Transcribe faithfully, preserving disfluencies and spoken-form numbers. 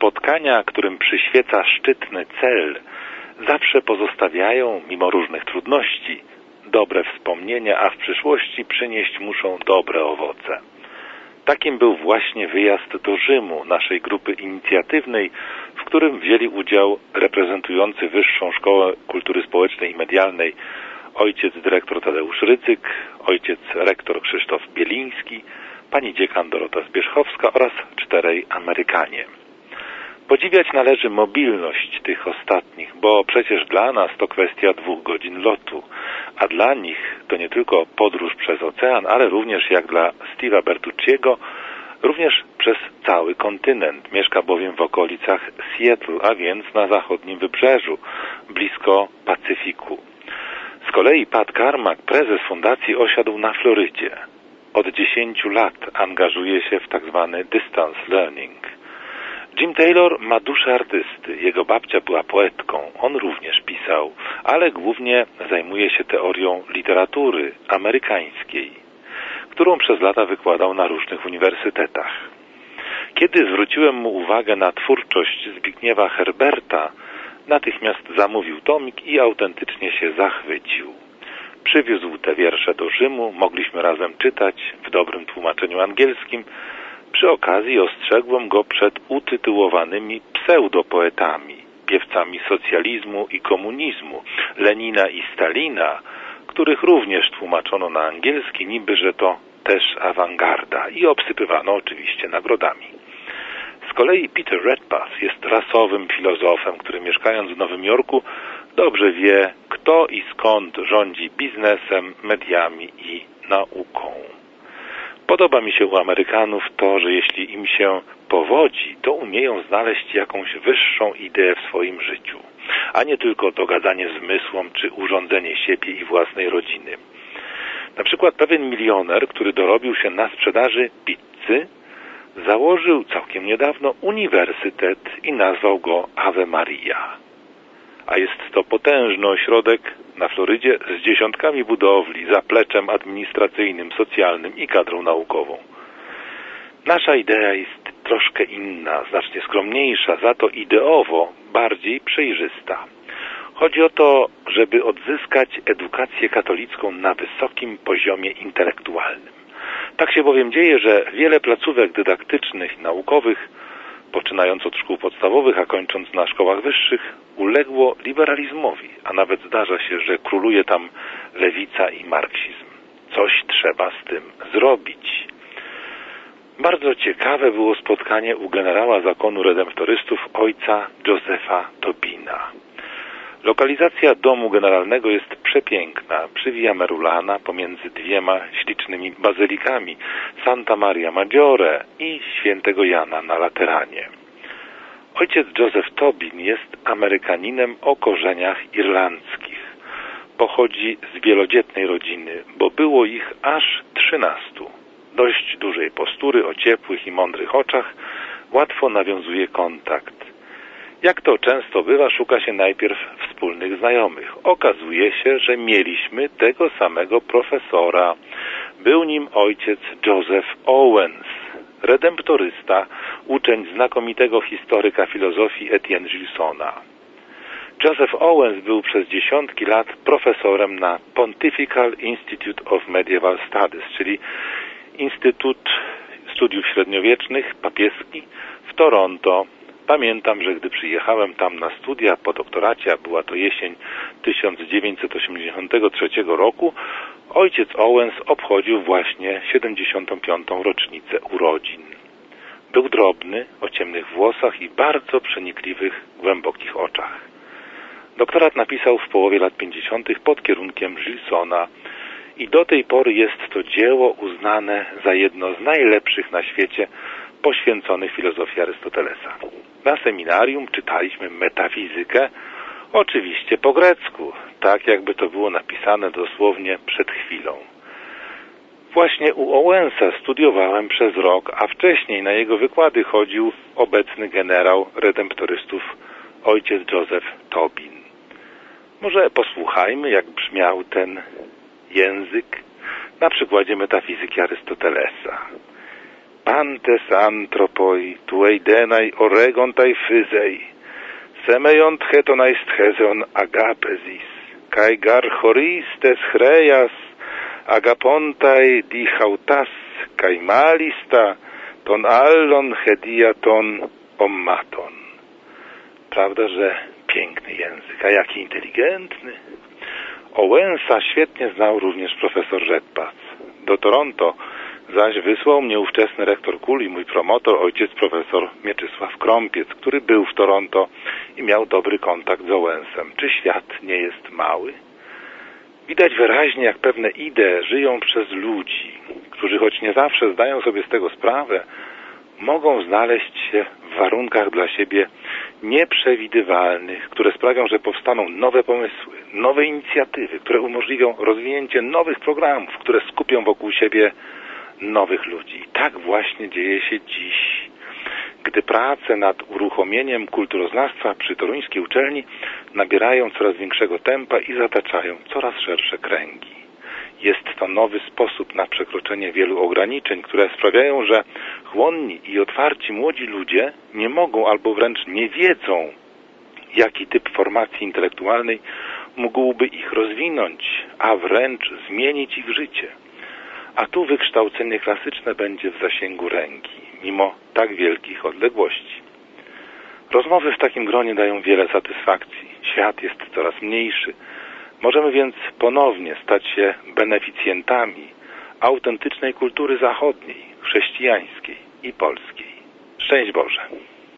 Spotkania, którym przyświeca szczytny cel, zawsze pozostawiają, mimo różnych trudności, dobre wspomnienia, a w przyszłości przynieść muszą dobre owoce. Takim był właśnie wyjazd do Rzymu naszej grupy inicjatywnej, w którym wzięli udział reprezentujący Wyższą Szkołę Kultury Społecznej i Medialnej ojciec dyrektor Tadeusz Rydzyk, ojciec rektor Krzysztof Bieliński, pani dziekan Dorota Zbierzchowska oraz czterej Amerykanie. Podziwiać należy mobilność tych ostatnich, bo przecież dla nas to kwestia dwóch godzin lotu, a dla nich to nie tylko podróż przez ocean, ale również jak dla Steve'a Bertucciego, również przez cały kontynent. Mieszka bowiem w okolicach Seattle, a więc na zachodnim wybrzeżu, blisko Pacyfiku. Z kolei Pat Carmack, prezes fundacji, osiadł na Florydzie. Od dziesięciu lat angażuje się w tak zwany distance learning. Jim Taylor ma duszę artysty. Jego babcia była poetką. On również pisał, ale głównie zajmuje się teorią literatury amerykańskiej, którą przez lata wykładał na różnych uniwersytetach. Kiedy zwróciłem mu uwagę na twórczość Zbigniewa Herberta, natychmiast zamówił tomik i autentycznie się zachwycił. Przywiózł te wiersze do Rzymu, mogliśmy razem czytać w dobrym tłumaczeniu angielskim. Przy okazji ostrzegłem go przed utytułowanymi pseudopoetami, piewcami socjalizmu i komunizmu, Lenina i Stalina, których również tłumaczono na angielski, niby że to też awangarda, i obsypywano oczywiście nagrodami. Z kolei Peter Redpath jest rasowym filozofem, który mieszkając w Nowym Jorku dobrze wie, kto i skąd rządzi biznesem, mediami i nauką. Podoba mi się u Amerykanów to, że jeśli im się powodzi, to umieją znaleźć jakąś wyższą ideę w swoim życiu, a nie tylko dogadanie zmysłom czy urządzenie siebie i własnej rodziny. Na przykład pewien milioner, który dorobił się na sprzedaży pizzy, założył całkiem niedawno uniwersytet i nazwał go Ave Maria. A jest to potężny ośrodek na Florydzie z dziesiątkami budowli, zapleczem administracyjnym, socjalnym i kadrą naukową. Nasza idea jest troszkę inna, znacznie skromniejsza, za to ideowo bardziej przejrzysta. Chodzi o to, żeby odzyskać edukację katolicką na wysokim poziomie intelektualnym. Tak się bowiem dzieje, że wiele placówek dydaktycznych i naukowych, poczynając od szkół podstawowych, a kończąc na szkołach wyższych, uległo liberalizmowi, a nawet zdarza się, że króluje tam lewica i marksizm. Coś trzeba z tym zrobić. Bardzo ciekawe było spotkanie u generała zakonu redemptorystów ojca Josepha Tobina. Lokalizacja domu generalnego jest przepiękna, przy Via Merulana, pomiędzy dwiema ślicznymi bazylikami, Santa Maria Maggiore i Świętego Jana na Lateranie. Ojciec Joseph Tobin jest Amerykaninem o korzeniach irlandzkich. Pochodzi z wielodzietnej rodziny, bo było ich aż trzynastu. Dość dużej postury, o ciepłych i mądrych oczach, łatwo nawiązuje kontakt. Jak to często bywa, szuka się najpierw wspólnych znajomych. Okazuje się, że mieliśmy tego samego profesora. Był nim ojciec Joseph Owens, redemptorysta, uczeń znakomitego historyka filozofii Etienne Gilsona. Joseph Owens był przez dziesiątki lat profesorem na Pontifical Institute of Medieval Studies, czyli Instytut Studiów Średniowiecznych, papieski, w Toronto. Pamiętam, że gdy przyjechałem tam na studia po doktoracie, a była to jesień tysiąc dziewięćset osiemdziesiątego trzeciego roku, ojciec Owens obchodził właśnie siedemdziesiątą piątą rocznicę urodzin. Był drobny, o ciemnych włosach i bardzo przenikliwych, głębokich oczach. Doktorat napisał w połowie lat pięćdziesiątych pod kierunkiem Gilsona i do tej pory jest to dzieło uznane za jedno z najlepszych na świecie poświęconych filozofii Arystotelesa. Na seminarium czytaliśmy metafizykę, oczywiście po grecku, tak jakby to było napisane dosłownie przed chwilą. Właśnie u Owensa studiowałem przez rok, a wcześniej na jego wykłady chodził obecny generał redemptorystów ojciec Joseph Tobin. Może posłuchajmy, jak brzmiał ten język na przykładzie metafizyki Arystotelesa. pantes anthropoi tueidenai oregontai physei, semeiont hetonais theseon agapesis, kai garchoristes chreas agapontai dichautas, kai malista ton allon hediaton ommaton. Prawda, że piękny język, a jaki inteligentny. Owensa świetnie znał również profesor Redpath. Do Toronto zaś wysłał mnie ówczesny rektor Kul i mój promotor, ojciec profesor Mieczysław Krąpiec, który był w Toronto i miał dobry kontakt z Owensem. Czy świat nie jest mały? Widać wyraźnie, jak pewne idee żyją przez ludzi, którzy choć nie zawsze zdają sobie z tego sprawę, mogą znaleźć się w warunkach dla siebie nieprzewidywalnych, które sprawią, że powstaną nowe pomysły, nowe inicjatywy, które umożliwią rozwinięcie nowych programów, które skupią wokół siebie nowych ludzi. I tak właśnie dzieje się dziś, gdy prace nad uruchomieniem kulturoznawstwa przy toruńskiej uczelni nabierają coraz większego tempa i zataczają coraz szersze kręgi. Jest to nowy sposób na przekroczenie wielu ograniczeń, które sprawiają, że chłonni i otwarci młodzi ludzie nie mogą albo wręcz nie wiedzą, jaki typ formacji intelektualnej mógłby ich rozwinąć, a wręcz zmienić ich życie. A tu wykształcenie klasyczne będzie w zasięgu ręki, mimo tak wielkich odległości. Rozmowy w takim gronie dają wiele satysfakcji. Świat jest coraz mniejszy. Możemy więc ponownie stać się beneficjentami autentycznej kultury zachodniej, chrześcijańskiej i polskiej. Szczęść Boże!